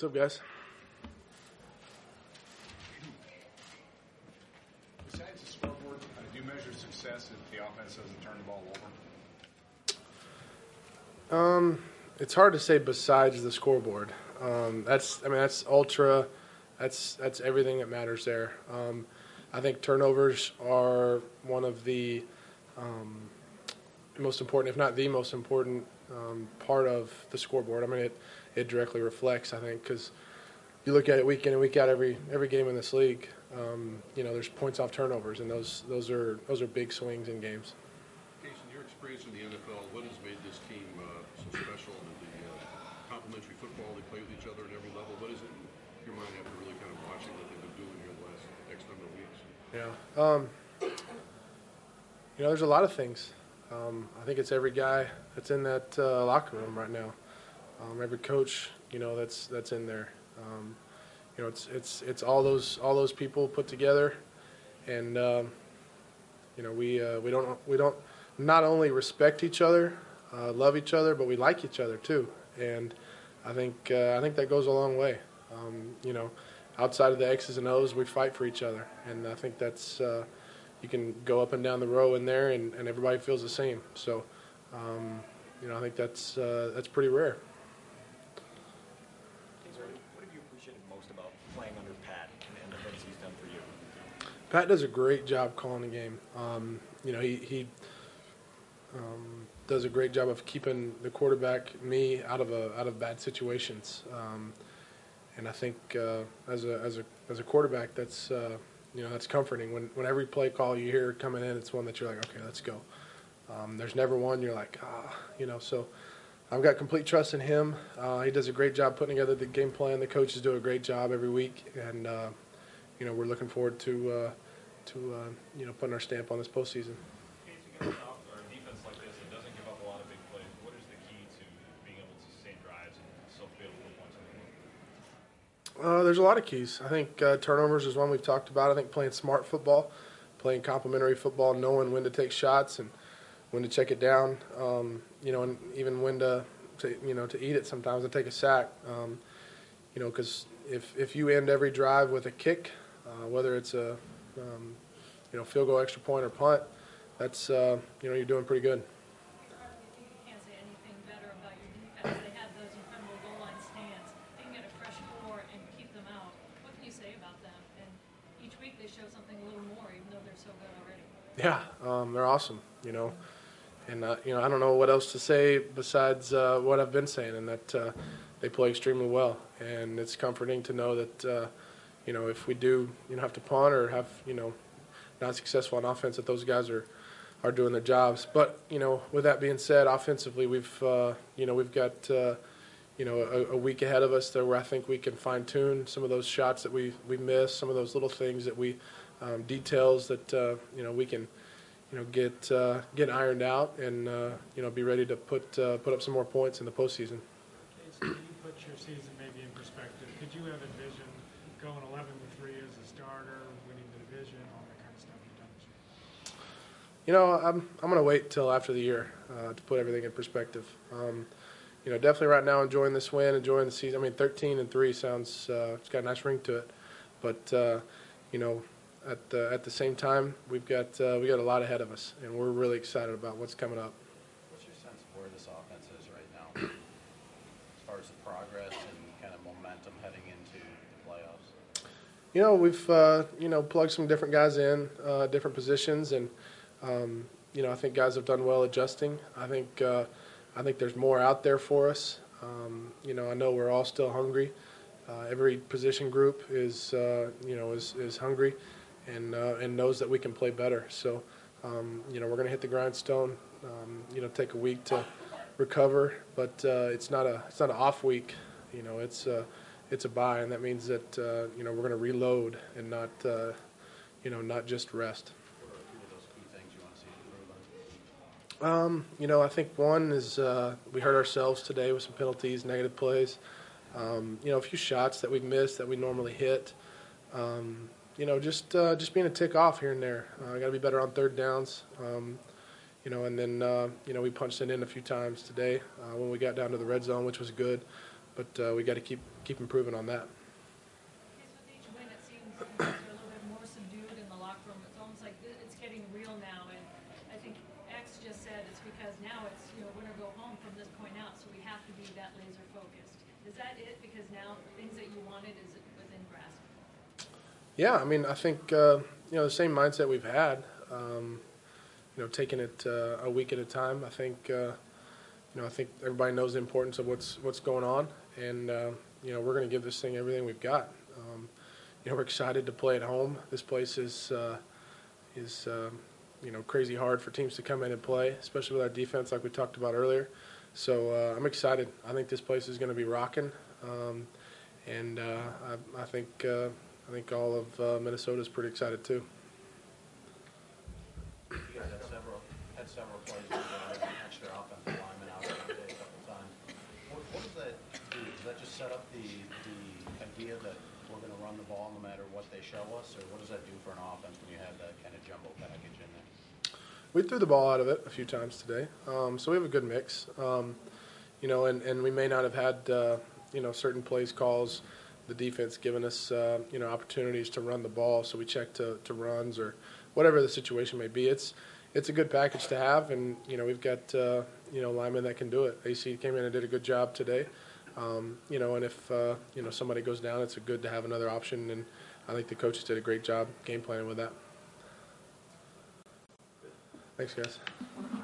What's up, guys? Besides the scoreboard, do you measure success if the offense doesn't turn the ball over? It's hard to say besides the scoreboard. That's ultra. That's everything that matters there. I think turnovers are one of the most important, if not the most important, part of the scoreboard. I mean, it directly reflects, I think, because you look at it week in and week out, every game in this league. There's points off turnovers, and those are big swings in games. Jason, your experience in the NFL, what has made this team so special? The complementary football, they play with each other at every level. What is it in your mind after really kind of watching what they've been doing here the last X number of weeks? Yeah. There's a lot of things. I think it's every guy that's in that locker room right now. Every coach, that's in there. It's all those people put together, and we don't not only respect each other, love each other, but we like each other too. And I think that goes a long way. Outside of the X's and O's, we fight for each other, and I think that's you can go up and down the row in there, and everybody feels the same. So, I think that's pretty rare. What have you appreciated most about playing under Pat and the things he's done for you? Pat does a great job calling the game. He does a great job of keeping the quarterback, me, out of bad situations. And I think as a quarterback, that's that's comforting. When every play call you hear coming in, it's one that you're like, okay, let's go. There's never one you're like, So I've got complete trust in him. He does a great job putting together the game plan. The coaches do a great job every week, and we're looking forward to putting our stamp on this postseason. Or a defense like this that doesn't give up a lot of big plays, what is the key to being able to sustain drives and still be able to put points on the board? There's a lot of keys. I think turnovers is one we've talked about. I think playing smart football, playing complementary football, knowing when to take shots and when to check it down, and even when to eat it sometimes and take a sack. Because if you end every drive with a kick, whether it's a field goal, extra point, or punt, that's you're doing pretty good. You can't say anything better about your defense. They have those incredible goal line stands. They can get a fresh four and keep them out. What can you say about them? And each week they show something a little more, even though they're so good already. Yeah, they're awesome. And I don't know what else to say besides what I've been saying, and that they play extremely well. And it's comforting to know that if we do have to punt or have not successful on offense, that those guys are doing their jobs. But with that being said, offensively we've got a week ahead of us there where I think we can fine tune some of those shots that we missed, some of those little things that we details that we can get ironed out and be ready to put up some more points in the postseason. Can you put your season maybe in perspective? Could you have envisioned going 11-3 as a starter, winning the division, all that kind of stuff you've done? I'm going to wait till after the year to put everything in perspective. Definitely right now enjoying this win, enjoying the season. I mean, 13-3 sounds it's got a nice ring to it, but at the same time, we got a lot ahead of us, and we're really excited about what's coming up. What's your sense of where this offense is right now, as far as the progress and kind of momentum heading into the playoffs? We've plugged some different guys in, different positions, and I think guys have done well adjusting. I think there's more out there for us. I know we're all still hungry. Every position group is hungry and knows that we can play better. So, we're going to hit the grindstone. Take a week to recover, but it's not an off week. It's a bye, and that means that we're going to reload and not just rest. What are a few of those key things you want to see improve on? I think one is we hurt ourselves today with some penalties, negative plays. A few shots that we've missed that we normally hit. Just being a tick off here and there. I got to be better on third downs. And then we punched it in a few times today when we got down to the red zone, which was good. but we got to keep improving on that. Because with each win, it seems you guys are a little bit more subdued in the locker room. It's almost like it's getting real now, and I think X just said it's because now it's, you know, win or go home from this point out, so we have to be that laser focused. Is that it? Because now things that you wanted is within grasp. Yeah, I mean, I think you know, the same mindset we've had. You know, taking it a week at a time. I think you know, I think everybody knows the importance of what's going on, and you know, we're going to give this thing everything we've got. You know, we're excited to play at home. This place is you know, crazy hard for teams to come in and play, especially with our defense, like we talked about earlier. So I'm excited. I think this place is going to be rocking, and I think all of Minnesota is pretty excited too. You guys had several plays where you had extra offensive linemen out there a couple times. What does that do? Does that just set up the idea that we're going to run the ball no matter what they show us, or what does that do for an offense when you have that kind of jumbo package in there? We threw the ball out of it a few times today, so we have a good mix. You know, and we may not have had you know, certain plays calls, the defense giving us you know, opportunities to run the ball, so we check to runs or whatever the situation may be. It's a good package to have, and you know, we've got you know, linemen that can do it. AC came in and did a good job today. You know, and if you know, somebody goes down, it's good to have another option, and I think the coaches did a great job game planning with that. Thanks, guys.